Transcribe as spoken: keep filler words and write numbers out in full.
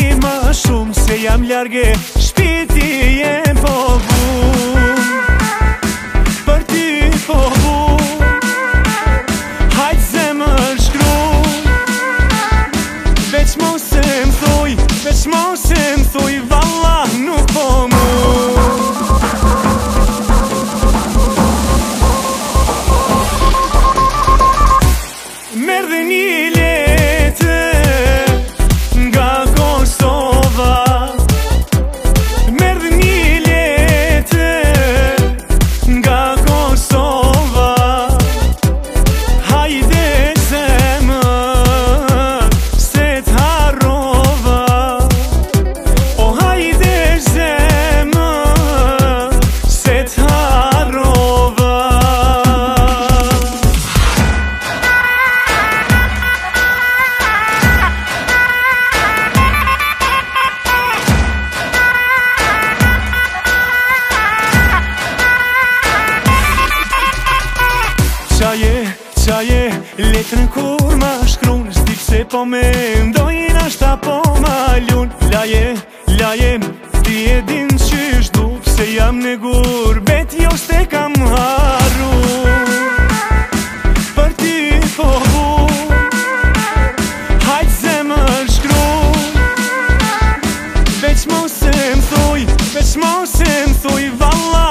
ma shumë se jam large shpiti e po vun për ty po vun. Hajt zemër shkruj, veç mos e m'thuj, veç mos e m'thuj, valla nuk po mu. Merë dhe një letër nga Kosova, merë dhe një letër nga Kosova. Hajde zemër se t'harrova, o hajde zemër se t'harrova. Qaje, qaje, letrën kur ma shkrun, s'di pse po me ndojnë ashta po ma lun. Laje, laje, ti e din qysh du, pse jam në gurbet, jo s'te kam harru. Për ty po vun, hajt zemër shkruj, veç mos e m'thuj, veç mos e m'thuj, valla